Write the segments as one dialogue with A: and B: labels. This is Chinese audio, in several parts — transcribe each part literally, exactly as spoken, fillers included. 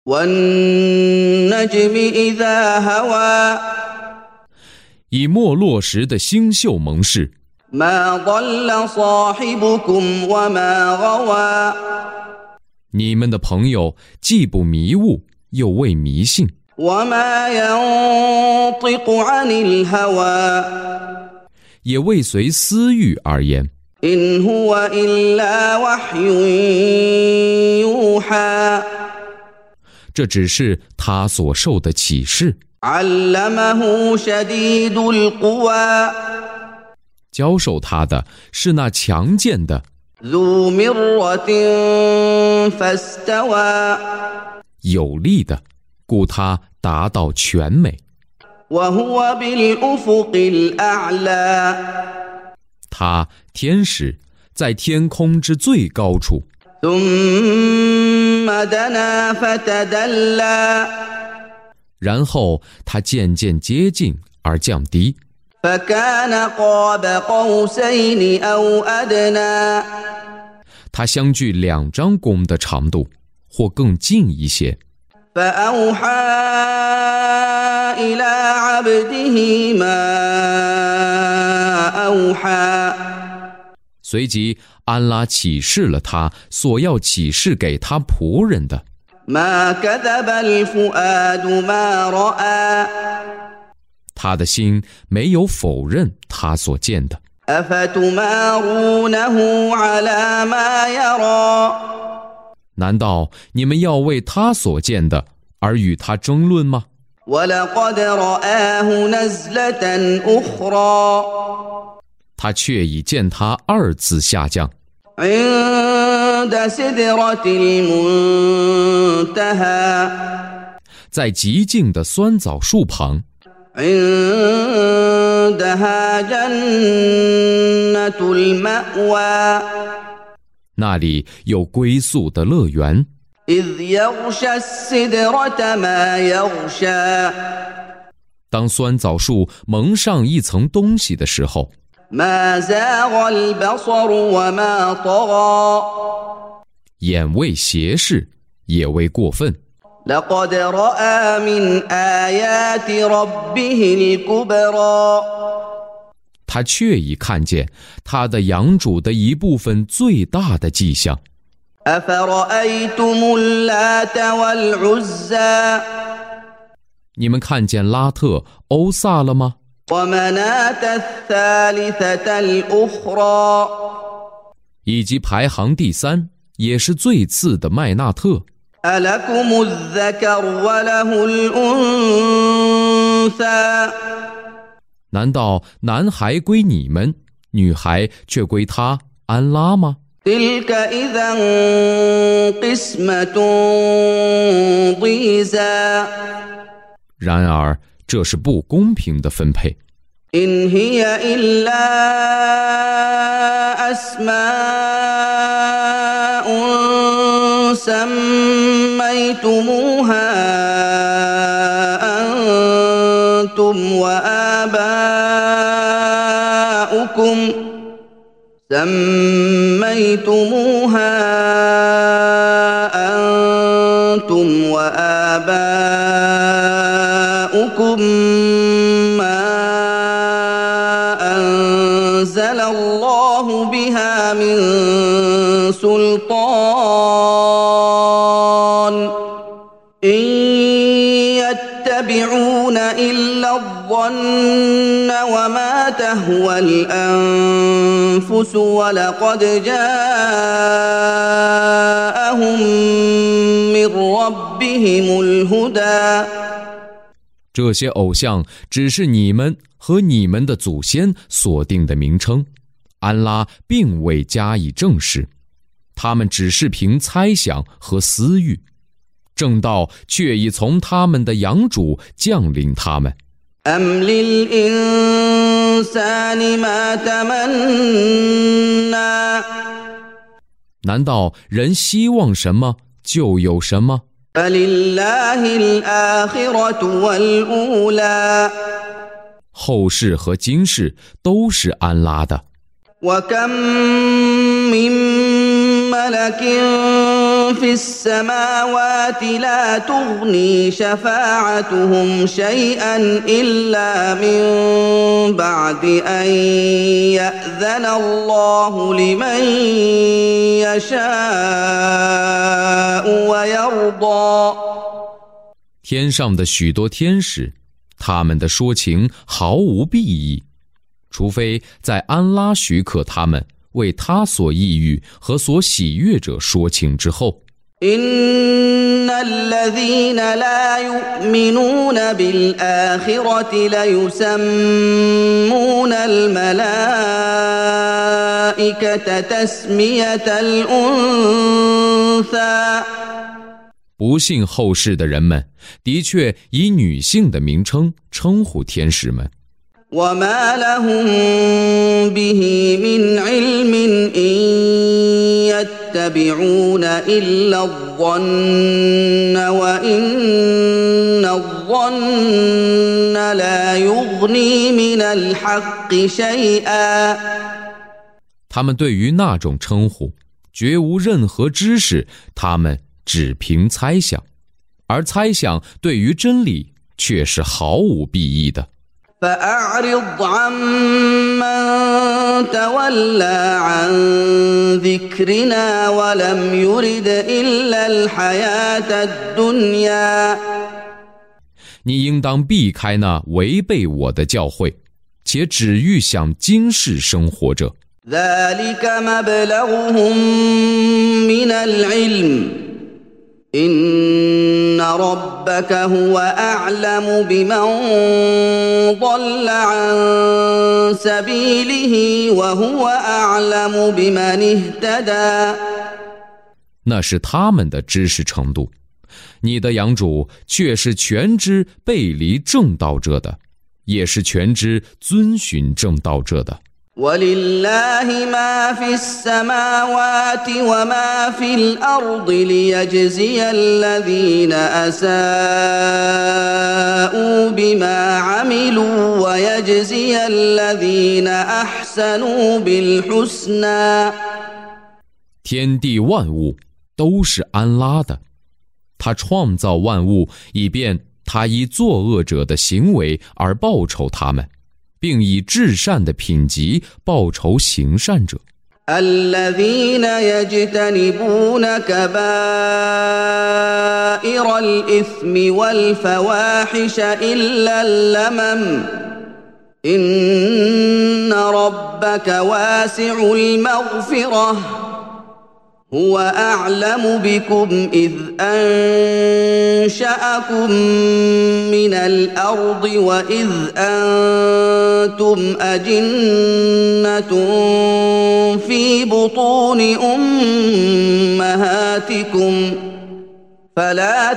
A: وَالنَّجْمِ إِذَا هَوَى
B: 以没落时的星宿盟誓，
A: مَا ضَلَّ صَاحِبُكُمْ وَمَا غَوَى
B: 你们的朋友既不迷雾，又未迷信，
A: وَمَا يَنطِقُ عَنِ الْهَوَى
B: 也未随私欲而言，
A: إِنْ هُوَ إِلَّا وَحْيٌ يُوحَى
B: 这只是他所受的启示。
A: عَلَّمَهُ شَدِيدُ الْقُوَى
B: 教授他的是那强健的、
A: ذُو مِرَّةٍ فَاسْتَوَى
B: 有力的，故他达到全美。
A: وَهُوَ بِالْأُفُقِ الْأَعْلَى
B: 他天使在天空之最高处，
A: ثُمَّ دَنَا فَتَدَلَّى
B: 然后他渐渐接近而降低，
A: فَكَانَ قَابَ قَوْسَيْنِ أَوْ أَدْنَى
B: 他相距两张弓的长度，或更近一些。
A: فَأَوْحَى إِلَى عَبْدِهِ مَا أَوْحَى
B: 随即安拉启示了他所要启示给他仆人的。
A: مَا كَذَبَ الْفُؤَادُ مَا رَأَى
B: 他的心没有否认他所见的。
A: أَفَتُمَارُونَهُ عَلَى مَا يَرَى
B: 难道你们要为他所见的而与他争论吗？
A: وَلَقَدْ رَآهُ نَزْلَةً أُخْرَى
B: 他却已见他二次下降，
A: عِندَ سِدْرَةِ الْمُنْتَهَى
B: 在极静的酸枣树旁，
A: عِندَهَا جَنَّةُ الْمَأْوَى
B: 那里有归宿的乐园。
A: إِذْ يَغْشَى السِّدْرَةَ مَا يَغْشَى
B: 当酸枣树蒙上一层东西的时候，
A: مَا زَاغَ الْبَصَرُ وَمَا طَغَى
B: 眼未斜视，也未过分。
A: لَقَدْ رَأَى مِنْ آيَاتِ رَبِّهِ الْكُبْرَى
B: 他却已看见他的养主的一部分最大的迹象。
A: أَفَرَأَيْتُمُ اللَّاتَ وَالْعُزَّى
B: 你们看见拉特、欧萨了吗？
A: وَمَنَاةَ الثَّالِثَةَ الْأُخْرَى
B: 以及排行第三，也是最次的麦纳特。
A: أَلَكُمُ الذَّكَرُ وَلَهُ الْأُنثَى
B: 难道男孩归你们，女孩却归他安拉吗？
A: تِلْكَ إِذًا قِسْمَةٌ ضِيزَى
B: 然而这是不公平的分配。
A: إِنْ هِيَ إِلَّا أَسْمَاءٌ سَمَّيْتُمُوهَا أَنْتُمْ وَآبَاؤُكُمْ سَمَّيْتُمُوهَا أَنْتُمْ وَآبَاؤُكُمْ مَا أَنزَلَ اللَّهُ بِهَا مِنْ سُلْطَانٍ إِنْ يَتَّبِعُونَ إِلَّا الظَّنَّ وَمَا تَهْوَى الْأَنفُسُ وَلَقَدْ جَاءَهُم مِّن رَّبِّهِمُ الْهُدَى
B: 这些偶像只是你们和你们的祖先所定的名称，安拉并未加以证实，他们只是凭猜想和私欲，正道却已从他们的养主降临他们。
A: أَمْ لِلْإِنسَانِ مَا تَمَنَّى
B: 难道人希望什么就有什么？
A: فَلِلَّهِ الْآخِرَةُ وَالْأُولَى
B: 后世和今世都是安拉的。
A: وَكَمْ مِنْ مَلَكٍ في السماوات لا تغني شفاعتهم شيئا إلا من بعد أن يأذن الله لمن يشاء ويرضى。
B: 天上的许多天使，他们的说情毫无裨益，除非在安拉许可他们为他所抑郁和所喜悦者说情之后。
A: إن الذين لا يؤمنون بالآخرة ليسمون الملائكة تسمية الأنثى。
B: 不信后世的人们，的确以女性的名称称呼天使们。
A: وما لهم به من علم إن يتبعون إلا الظن وإن الظن لا يغني من الحق شيئا。
B: 他们对于那种称呼绝无任何知识，他们只凭猜想，而猜想对于真理却是毫无裨益的。
A: فأعرض عمن تولى عن ذكرنا ولم يرد إلا الحياة الدنيا。
B: 你应当避开那违背我的教诲，且只欲享今世生活者。
A: ذلك مبلغهم من العلم إن ربك هو أعلم بمن ضل عن سبيله وهو أعلم بمن اهتدى。
B: 那是他们的知识程度，你的养主却是全知背离正道者的，也是全知遵循正道者的。
A: ولله ما في السماوات وما في الأرض ليجزي الذين أساءوا بما عملوا ويجزي الذين أحسنوا بالحسنى。
B: 天地万物都是安拉的，他创造万物，以便他以作恶者的行为而报酬他们，并以至善的品级报酬行善者。
A: الذين يجتنبون كبائر الإثم والفواحش إلا اللمم إن ربك واسع المغفرة هو أعلم بكم إذ أنشأكم من الأرض وإذ أنتم أجنة في بطون أمهاتكم فلا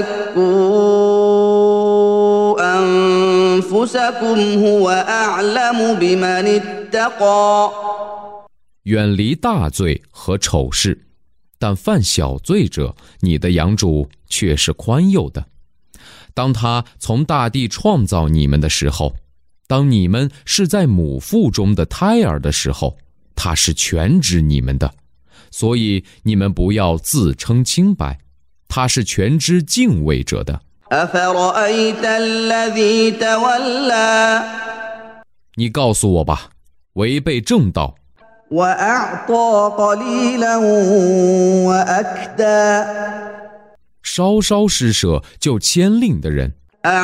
A: تزكوا أنفسكم هو أعلم بمن اتقى。
B: 远离大罪和丑事，但犯小罪者，你的养主却是宽宥的。当他从大地创造你们的时候，当你们是在母腹中的胎儿的时候，他是全知你们的，所以你们不要自称清白，他是全知敬畏者的。
A: أفرأيت الذي تولى。
B: 你告诉我吧，违背正道
A: وأعطى قليلا وأكدى。
B: 稍稍施舍就牵令的人。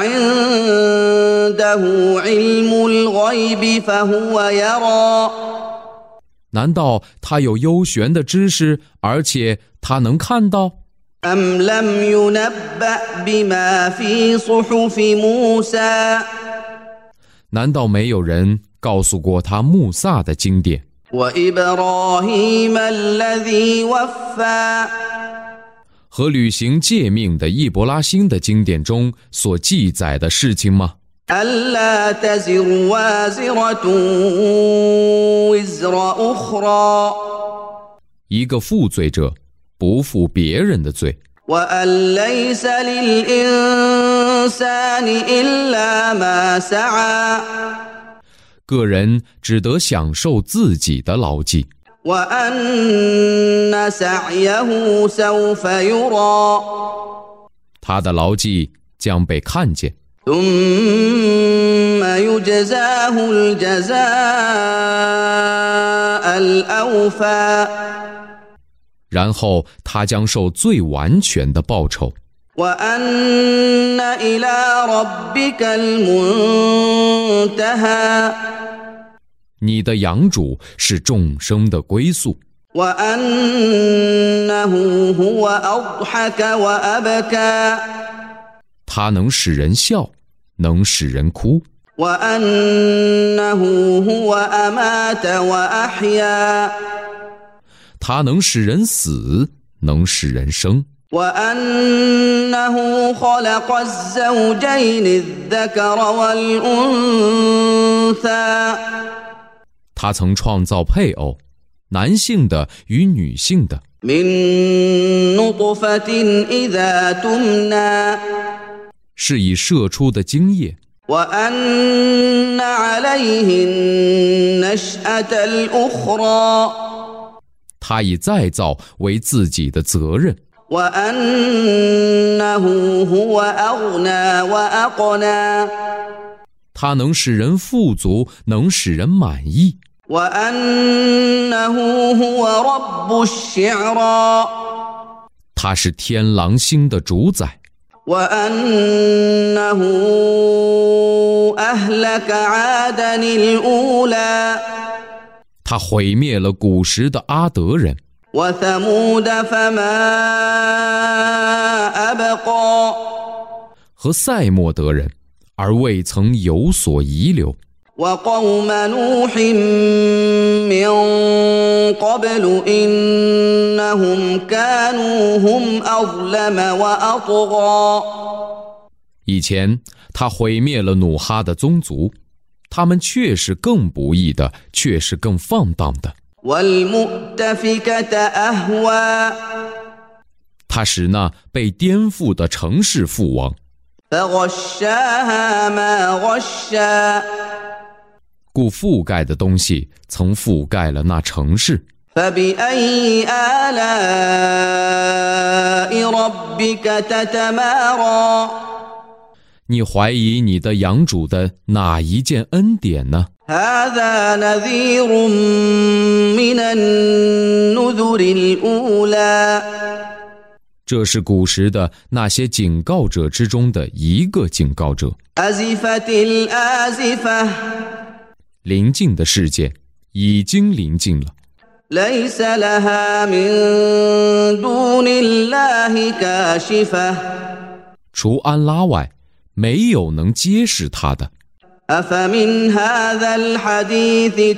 A: أعنده علم الغيب فهو يرى。
B: 难道他有幽玄的知识，而且他能看到？
A: أم لم ينبأ بما في صحف موسى。
B: 难道没有人告诉过他穆萨的经典？
A: وإبراهيم الذي وفى。
B: 和履行诫命的易伯拉欣的经典中所记载的事情吗？
A: ألا تزر وازرة وزر أخرى。
B: 一个负罪者不负别人的罪。
A: وأن ليس للإنسان إلا ما سعى。
B: 个人只得享受自己的劳绩。
A: وأن سعيه سوف يرى
B: 他的牢记将被看见，
A: ثم يجزاه الجزاء الأوفى
B: 然后他将受最完全的报酬。
A: وأن إلى ربك المنتهى
B: 你的养主是众生的归宿，
A: وأنه هو أضحك وأبكى
B: 它能使人笑，能使人哭，
A: وأنه هو أمات وأحيا
B: 它能使人死，能使人生，
A: وأنه خلق الزوجين الذكر والأنثى
B: 他曾创造配偶，男性的与女性的，
A: من نطفة إذا تمنى
B: 是以射出的精液，
A: وأن عليه النشأة الأخرى
B: 他以再造为自己的责任，
A: وأنه هو أغنى وأقنى
B: 他能使人富足，能使人满意，
A: وأنه هو رب الشعرى
B: 他是天狼星的主宰，
A: وأنه أهلك عادا الأولى
B: 他毁灭了古时的阿德人，
A: وثمود فما أبقى
B: 和塞莫德人，而未曾有所遗留，
A: وقوم نوح من قبل إنهم كانوا هم أظلم وأطغى
B: 以前他毁灭了努哈的宗族，他们却是更不义的，却是更放荡的。
A: والمؤتفكة أهوى
B: 他使那被颠覆的城市覆亡，
A: فغشاها ما غشا
B: 故覆盖的东西曾覆盖了那城市。
A: فبأي آلاء ربك تتمارى
B: 你怀疑你的养主的哪一件恩典呢？
A: هذا نذير من النذر الأولى
B: 这是古时的那些警告者之中的一个警告者。
A: أزفت الآزفة
B: 临近的事件已经临近了，
A: ليس لها من دون الله كاشفة
B: 除安拉外，没有能揭示他的。
A: أفمن هذا الحديث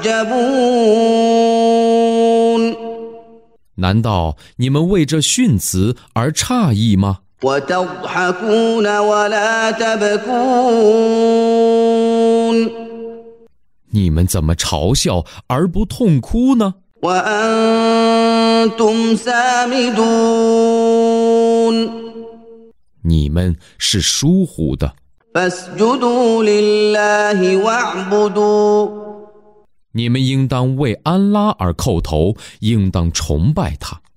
A: تعجبون
B: 难道你们为这训词而诧异吗？
A: وتضحكون ولا تبكون
B: 你们怎么嘲笑而不痛哭呢？
A: وأنتم سامدون
B: 你们是疏忽的，
A: فاسجدوا لله واعبدوا
B: 你们应当为安拉而叩头，应当崇拜他。